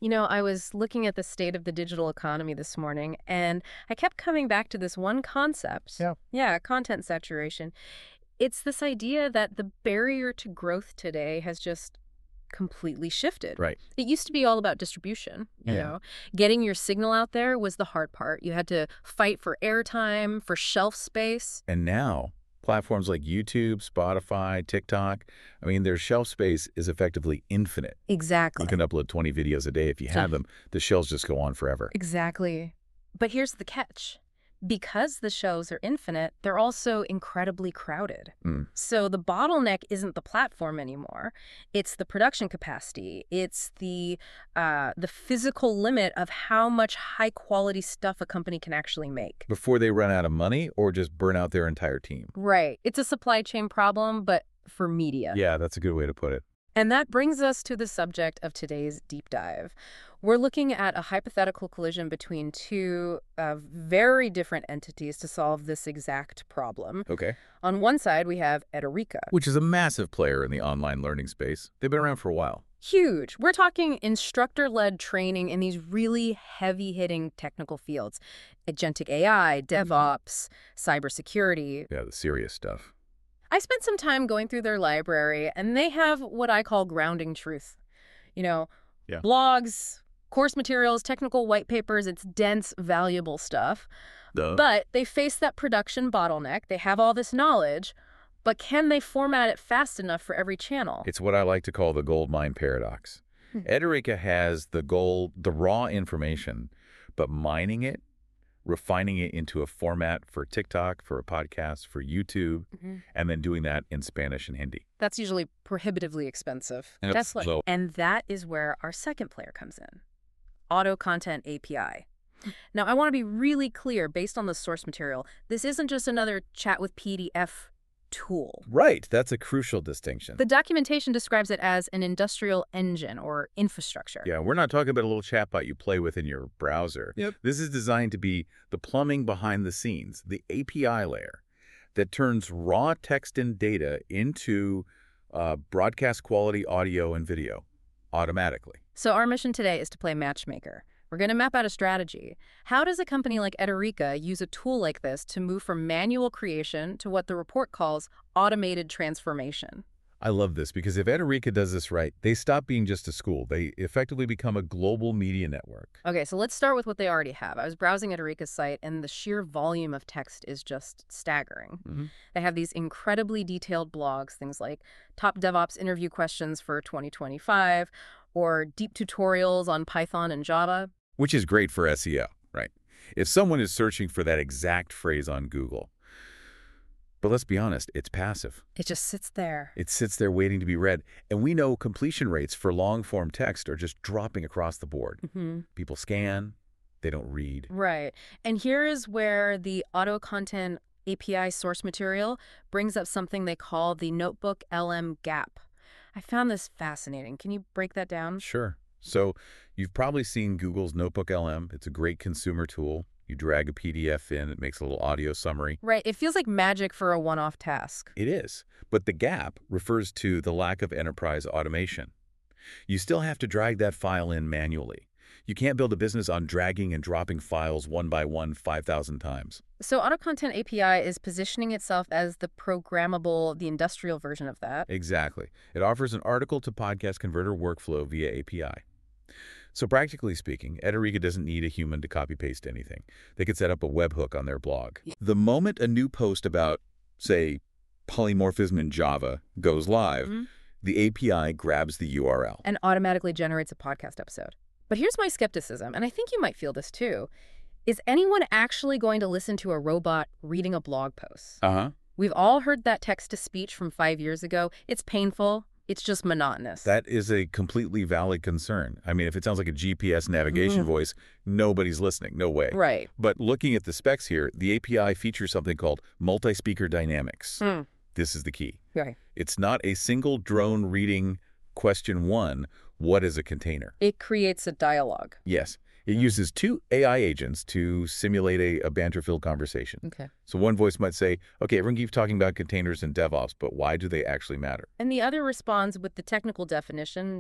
I was looking at the state of the digital economy this morning, and I kept coming back to this one concept. Yeah. Yeah, content saturation. It's this idea that the barrier to growth today has just completely shifted. Right. It used to be all about distribution, you Yeah. know. Getting your signal out there was the hard part. You had to fight for airtime, for shelf space. And now, platforms like YouTube, Spotify, TikTok, I mean, their shelf space is effectively infinite. Exactly. You can upload 20 videos a day if you have them. The shelves just go on forever. Exactly. But here's the catch. Because the shows are infinite, they're also incredibly crowded. Mm. So the bottleneck isn't the platform anymore. It's the production capacity. It's the physical limit of how much high-quality stuff a company can actually make. Before they run out of money or just burn out their entire team. Right. It's a supply chain problem, but for media. Yeah, that's a good way to put it. And that brings us to the subject of today's deep dive. We're looking at a hypothetical collision between two very different entities to solve this exact problem. Okay. On one side, we have Edureka. Which is a massive player in the online learning space. They've been around for a while. Huge. We're talking instructor-led training in these really heavy-hitting technical fields. Agentic AI, DevOps, cybersecurity. Yeah, the serious stuff. I spent some time going through their library, and they have what I call grounding truth. Yeah. Blogs, course materials, technical white papers, it's dense, valuable stuff. Duh. But they face that production bottleneck. They have all this knowledge, but can they format it fast enough for every channel? It's what I like to call the gold mine paradox. Edureka has the raw information, but mining it, refining it into a format for TikTok, for a podcast, for YouTube, and then doing that in Spanish and Hindi. That's usually prohibitively expensive. And it's slow. And that is where our second player comes in, Auto Content API. Now, I want to be really clear, based on the source material, this isn't just another chat with PDF tool. Right. That's a crucial distinction. The documentation describes it as an industrial engine or infrastructure. Yeah, we're not talking about a little chatbot you play with in your browser. Yep. This is designed to be the plumbing behind the scenes, the API layer that turns raw text and data into broadcast quality audio and video automatically. So our mission today is to play matchmaker. We're going to map out a strategy. How does a company like Edureka use a tool like this to move from manual creation to what the report calls automated transformation? I love this because if Edureka does this right, they stop being just a school. They effectively become a global media network. Okay, so let's start with what they already have. I was browsing Edureka's site, and the sheer volume of text is just staggering. They have these incredibly detailed blogs, things like top DevOps interview questions for 2025, or deep tutorials on Python and Java. Which is great for SEO, right? If someone is searching for that exact phrase on Google. But let's be honest, it's passive. It just sits there. It sits there waiting to be read. And we know completion rates for long-form text are just dropping across the board. People scan, they don't read. Right. And here is where the Auto Content API source material brings up something they call the Notebook LM gap. I found this fascinating. Can you break that down? Sure. So you've probably seen Google's Notebook LM. It's a great consumer tool. You drag a PDF in, it makes a little audio summary. Right. It feels like magic for a one-off task. It is. But the gap refers to the lack of enterprise automation. You still have to drag that file in manually. You can't build a business on dragging and dropping files one by one 5,000 times. So Auto Content API is positioning itself as the programmable, the industrial version of that. Exactly. It offers an article-to-podcast converter workflow via API. So practically speaking, Edureka doesn't need a human to copy-paste anything. They could set up a webhook on their blog. The moment a new post about, say, polymorphism in Java goes live, the API grabs the URL. And automatically generates a podcast episode. But here's my skepticism, and I think you might feel this too. Is anyone actually going to listen to a robot reading a blog post? We've all heard that text-to-speech from 5 years ago. It's painful. It's just monotonous. That is a completely valid concern. I mean, if it sounds like a GPS navigation voice, nobody's listening. No way. Right. But looking at the specs here, the API features something called multi-speaker dynamics. This is the key. Right. It's not a single drone reading question one, what is a container? It creates a dialogue. Yes. It uses two AI agents to simulate a banter-filled conversation. Okay. So one voice might say, okay, everyone keeps talking about containers and DevOps, but why do they actually matter? And the other responds with the technical definition,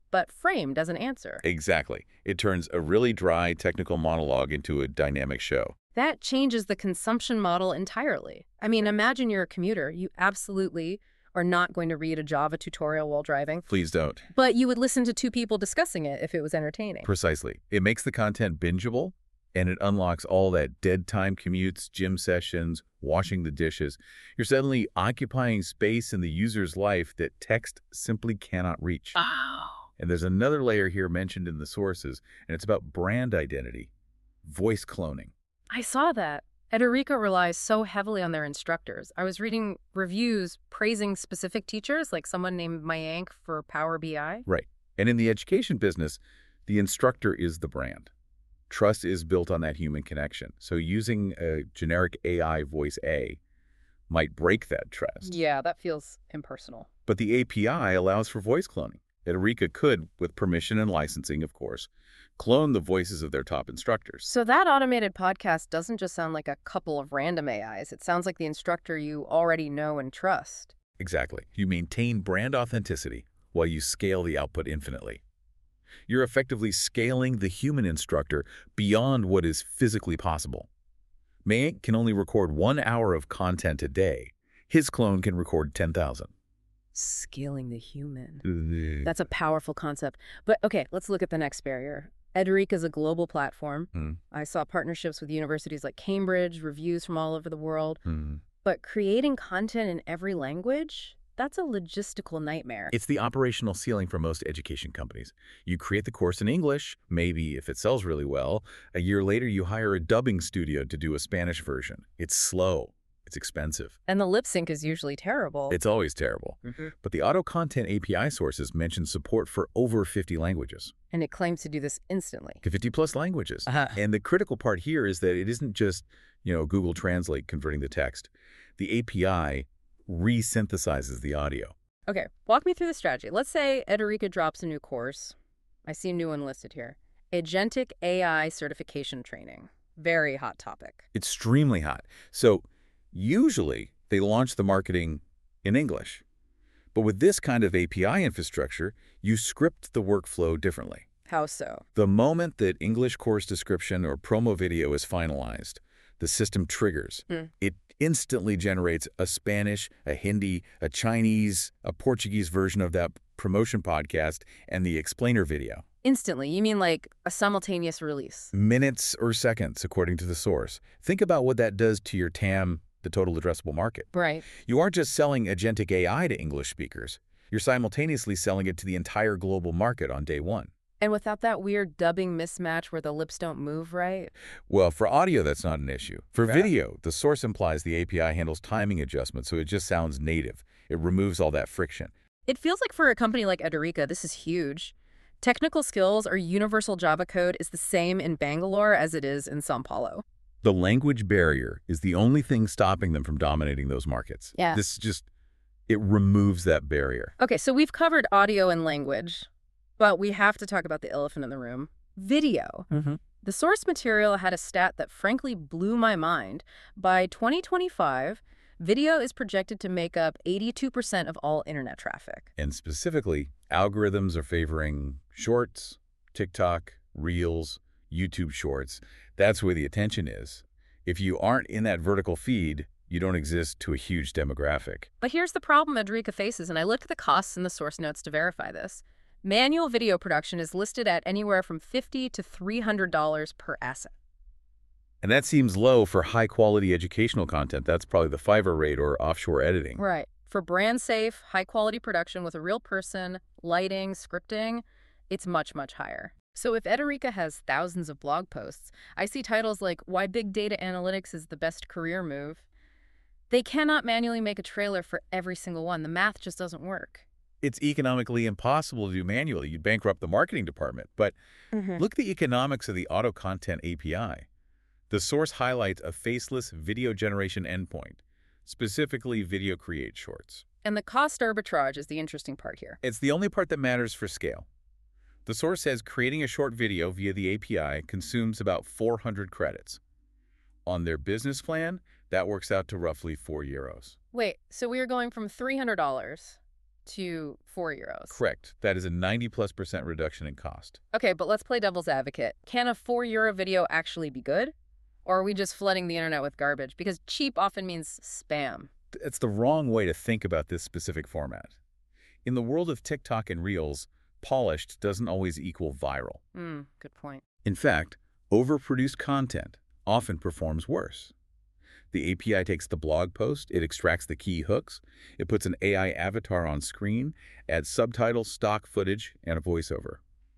but framed as an answer. Exactly. It turns a really dry technical monologue into a dynamic show. That changes the consumption model entirely. I mean, imagine you're a commuter. You absolutely are not going to read a Java tutorial while driving. Please don't. But you would listen to two people discussing it if it was entertaining. Precisely. It makes the content bingeable, and it unlocks all that dead time commutes, gym sessions, washing the dishes. You're suddenly occupying space in the user's life that text simply cannot reach. Oh. And there's another layer here mentioned in the sources, and it's about brand identity, voice cloning. I saw that. Edureka relies so heavily on their instructors. I was reading reviews praising specific teachers, like someone named Mayank for Power BI. Right. And in the education business, the instructor is the brand. Trust is built on that human connection. So using a generic AI voice A might break that trust. Yeah, that feels impersonal. But the API allows for voice cloning. Edureka could, with permission and licensing, of course, clone the voices of their top instructors. So that automated podcast doesn't just sound like a couple of random AIs. It sounds like the instructor you already know and trust. Exactly. You maintain brand authenticity while you scale the output infinitely. You're effectively scaling the human instructor beyond what is physically possible. Mayank can only record 1 hour of content a day. His clone can record 10,000. Scaling the human. That's a powerful concept. But okay, let's look at the next barrier. Edureka is a global platform. I saw partnerships with universities like Cambridge, reviews from all over the world. But creating content in every language, that's a logistical nightmare. It's the operational ceiling for most education companies. You create the course in English, maybe if it sells really well. A year later, you hire a dubbing studio to do a Spanish version. It's slow. It's expensive. And the lip sync is usually terrible. It's always terrible. But the Auto Content API sources mention support for over 50 languages. And it claims to do this instantly. 50-plus languages. And the critical part here is that it isn't just, Google Translate converting the text. The API resynthesizes the audio. Okay, walk me through the strategy. Let's say Edureka drops a new course. I see a new one listed here. Agentic AI certification training. Very hot topic. Extremely hot. So usually they launch the marketing in English. But with this kind of API infrastructure, you script the workflow differently. How so? The moment that English course description or promo video is finalized, the system triggers. It instantly generates a Spanish, a Hindi, a Chinese, a Portuguese version of that promotion podcast and the explainer video. Instantly? You mean like a simultaneous release? Minutes or seconds, according to the source. Think about what that does to your TAM, the total addressable market. Right. You aren't just selling agentic AI to English speakers. You're simultaneously selling it to the entire global market on day one. And without that weird dubbing mismatch where the lips don't move right? Well, for audio, that's not an issue. For video, the source implies the API handles timing adjustments, so it just sounds native. It removes all that friction. It feels like for a company like Edureka, this is huge. Technical skills or universal Java code is the same in Bangalore as it is in São Paulo. The language barrier is the only thing stopping them from dominating those markets. Yeah. It removes that barrier. Okay, so we've covered audio and language, but we have to talk about the elephant in the room, video. The source material had a stat that frankly blew my mind. By 2025, video is projected to make up 82% of all internet traffic. And specifically, algorithms are favoring Shorts, TikTok, Reels, YouTube Shorts. That's where the attention is. If you aren't in that vertical feed, you don't exist to a huge demographic. But here's the problem Edureka faces, and I looked at the costs in the source notes to verify this. Manual video production is listed at anywhere from $50 to $300 per asset. And that seems low for high-quality educational content. That's probably the Fiverr rate or offshore editing. Right. For brand-safe, high-quality production with a real person, lighting, scripting, it's much, much higher. So if Edureka has thousands of blog posts, I see titles like Why Big Data Analytics is the Best Career Move. They cannot manually make a trailer for every single one. The math just doesn't work. It's economically impossible to do manually. You'd bankrupt the marketing department. But look at the economics of the Auto Content API. The source highlights a faceless video generation endpoint, specifically Video Create Shorts. And the cost arbitrage is the interesting part here. It's the only part that matters for scale. The source says creating a short video via the API consumes about 400 credits. On their business plan, that works out to roughly €4. Wait, so we are going from $300 to €4. Correct. That is a 90+% reduction in cost. Okay, but let's play devil's advocate. Can a €4 video actually be good? Or are we just flooding the internet with garbage? Because cheap often means spam. It's the wrong way to think about this specific format. In the world of TikTok and Reels, polished doesn't always equal viral. Good point. In fact, overproduced content often performs worse. The API takes the blog post, it extracts the key hooks, it puts an AI avatar on screen, adds subtitles, stock footage, and a voiceover.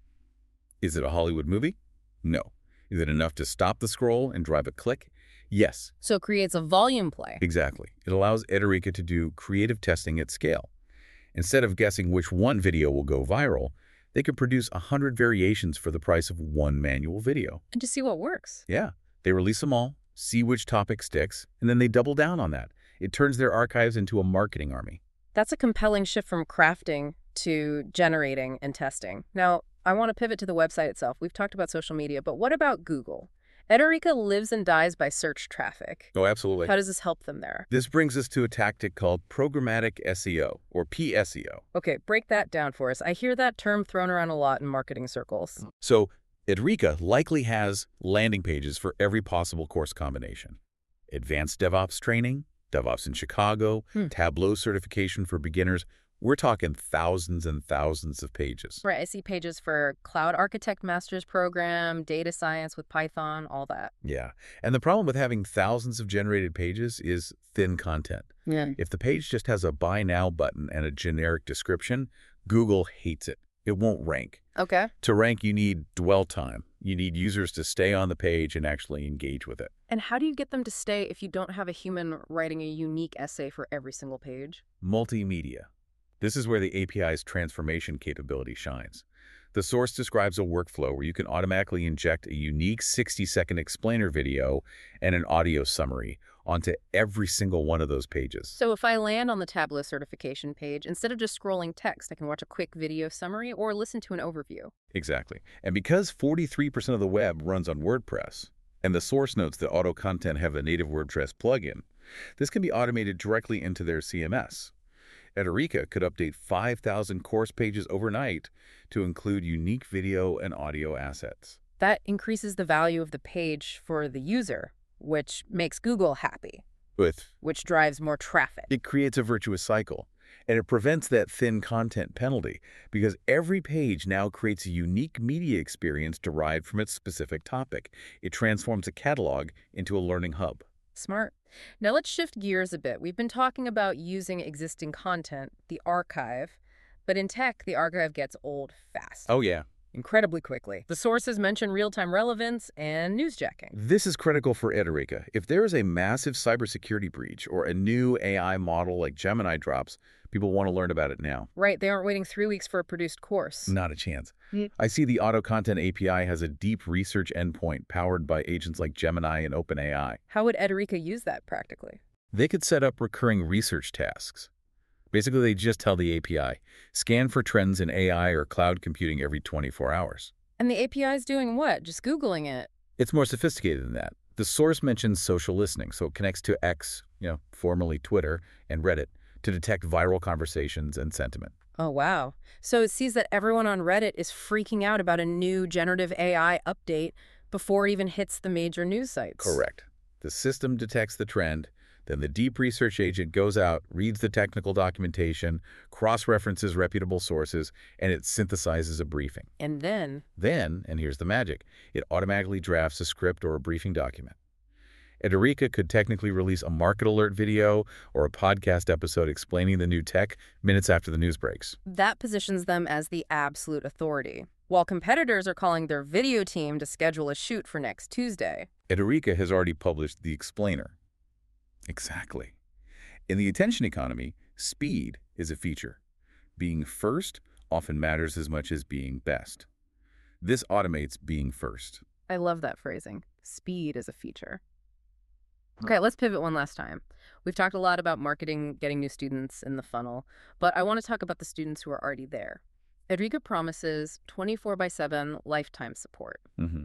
Is it a Hollywood movie? No. Is it enough to stop the scroll and drive a click? Yes. So it creates a volume play. Exactly. It allows Edureka to do creative testing at scale. Instead of guessing which one video will go viral, they can produce 100 variations for the price of one manual video. And to see what works. Yeah. They release them all, see which topic sticks, and then they double down on that. It turns their archives into a marketing army. That's a compelling shift from crafting to generating and testing. Now, I want to pivot to the website itself. We've talked about social media, but what about Google? Edureka lives and dies by search traffic. Oh, absolutely. How does this help them there? This brings us to a tactic called programmatic SEO, or PSEO. Okay, break that down for us. I hear that term thrown around a lot in marketing circles. So, Edureka likely has landing pages for every possible course combination. Advanced DevOps training, DevOps in Chicago, Tableau certification for beginners. We're talking thousands and thousands of pages. Right, I see pages for Cloud Architect Master's Program, Data Science with Python, all that. Yeah, and the problem with having thousands of generated pages is thin content. Yeah. If the page just has a Buy Now button and a generic description, Google hates it. It won't rank. Okay. To rank, you need dwell time. You need users to stay on the page and actually engage with it. And how do you get them to stay if you don't have a human writing a unique essay for every single page? Multimedia. This is where the API's transformation capability shines. The source describes a workflow where you can automatically inject a unique 60-second explainer video and an audio summary onto every single one of those pages. So if I land on the Tableau certification page, instead of just scrolling text, I can watch a quick video summary or listen to an overview. Exactly. And because 43% of the web runs on WordPress, and the source notes that auto content have a native WordPress plugin, this can be automated directly into their CMS. Edureka could update 5,000 course pages overnight to include unique video and audio assets. That increases the value of the page for the user, which makes Google happy, which drives more traffic. It creates a virtuous cycle, and it prevents that thin content penalty because every page now creates a unique media experience derived from its specific topic. It transforms a catalog into a learning hub. Smart. Now let's shift gears a bit. We've been talking about using existing content, the archive, but in tech, the archive gets old fast. Oh, yeah. Incredibly quickly. The sources mention real-time relevance and newsjacking. This is critical for Edureka. If there is a massive cybersecurity breach or a new AI model like Gemini drops, people want to learn about it now. Right, they aren't waiting 3 weeks for a produced course. Not a chance. I see the Auto Content API has a deep research endpoint powered by agents like Gemini and OpenAI. How would Edureka use that practically? They could set up recurring research tasks. Basically, they just tell the API, scan for trends in AI or cloud computing every 24 hours. And the API is doing what? Just Googling it? It's more sophisticated than that. The source mentions social listening, so it connects to X, formerly Twitter, and Reddit, to detect viral conversations and sentiment. Oh, wow. So it sees that everyone on Reddit is freaking out about a new generative AI update before it even hits the major news sites. Correct. The system detects the trend, then the deep research agent goes out, reads the technical documentation, cross-references reputable sources, and it synthesizes a briefing. And then, and here's the magic, it automatically drafts a script or a briefing document. Edureka could technically release a market alert video or a podcast episode explaining the new tech minutes after the news breaks. That positions them as the absolute authority, while competitors are calling their video team to schedule a shoot for next Tuesday. Edureka has already published The Explainer. Exactly. In the attention economy, speed is a feature. Being first often matters as much as being best. This automates being first. I love that phrasing. Speed is a feature. Okay, let's pivot one last time. We've talked a lot about marketing, getting new students in the funnel, but I want to talk about the students who are already there. Edureka promises 24/7 lifetime support.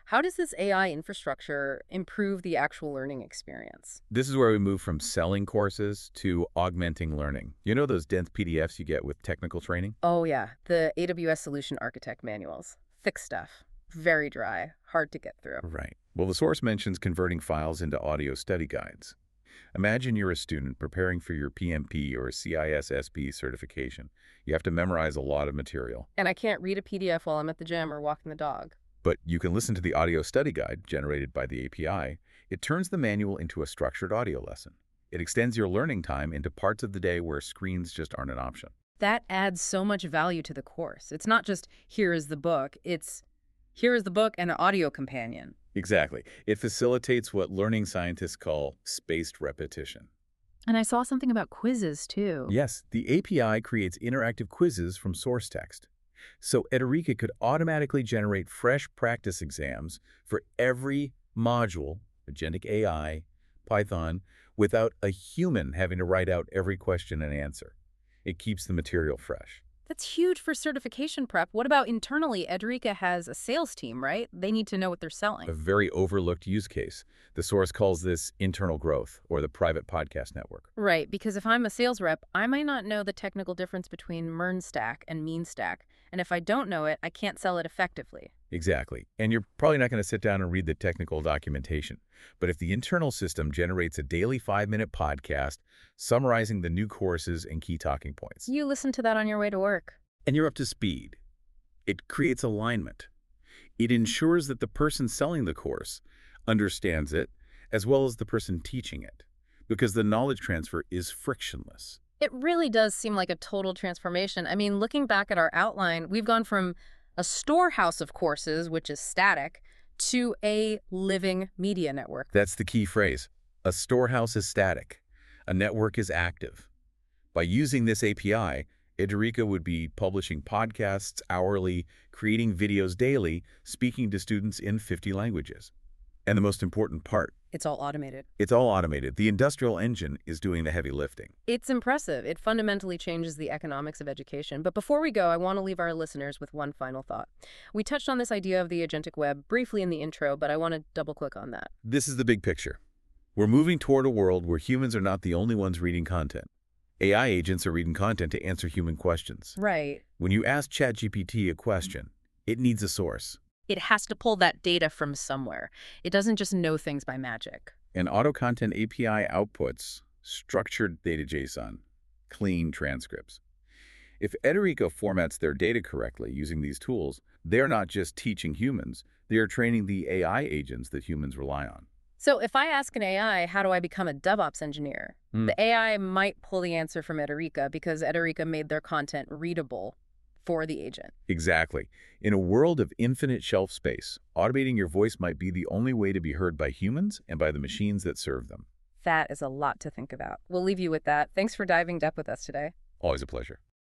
How does this AI infrastructure improve the actual learning experience? This is where we move from selling courses to augmenting learning. You know those dense PDFs you get with technical training? Oh yeah, the AWS Solution Architect manuals. Thick stuff. Very dry. Hard to get through. Right. Well, the source mentions converting files into audio study guides. Imagine you're a student preparing for your PMP or CISSP certification. You have to memorize a lot of material. And I can't read a PDF while I'm at the gym or walking the dog. But you can listen to the audio study guide generated by the API. It turns the manual into a structured audio lesson. It extends your learning time into parts of the day where screens just aren't an option. That adds so much value to the course. It's not just, here is the book. It's, here is the book and an audio companion. Exactly. It facilitates what learning scientists call spaced repetition. And I saw something about quizzes, too. Yes, the API creates interactive quizzes from source text. So Edureka could automatically generate fresh practice exams for every module, Agentic AI, Python, without a human having to write out every question and answer. It keeps the material fresh. That's huge for certification prep. What about internally? Edureka has a sales team, right? They need to know what they're selling. A very overlooked use case. The source calls this internal growth, or the private podcast network. Right, because if I'm a sales rep, I might not know the technical difference between MERN stack and mean stack. And if I don't know it, I can't sell it effectively. Exactly. And you're probably not going to sit down and read the technical documentation. But if the internal system generates a daily 5-minute podcast summarizing the new courses and key talking points, You listen to that on your way to work. and you're up to speed, it creates alignment. It ensures that the person selling the course understands it as well as the person teaching it, because the knowledge transfer is frictionless. It really does seem like a total transformation. I mean, looking back at our outline, we've gone from a storehouse of courses, which is static, to a living media network. That's the key phrase. A storehouse is static. A network is active. By using this API, Edureka would be publishing podcasts hourly, creating videos daily, speaking to students in 50 languages. And the most important part, It's all automated. it's all automated. The industrial engine is doing the heavy lifting. It's impressive. It fundamentally changes the economics of education. But before we go, I want to leave our listeners with one final thought. We touched on this idea of the agentic web briefly in the intro, but I want to double-click on that. This is the big picture. We're moving toward a world where humans are not the only ones reading content. AI agents are reading content to answer human questions. Right. When you ask ChatGPT a question, it needs a source. It has to pull that data from somewhere. It doesn't just know things by magic. And Auto Content API outputs structured data JSON, clean transcripts. If Edureka formats their data correctly using these tools, they're not just teaching humans, they are training the AI agents that humans rely on. So if I ask an AI, how do I become a DevOps engineer? The AI might pull the answer from Edureka because Edureka made their content readable for the agent. Exactly. In a world of infinite shelf space, automating your voice might be the only way to be heard by humans and by the machines that serve them. That is a lot to think about. We'll leave you with that. Thanks for diving deep with us today. Always a pleasure.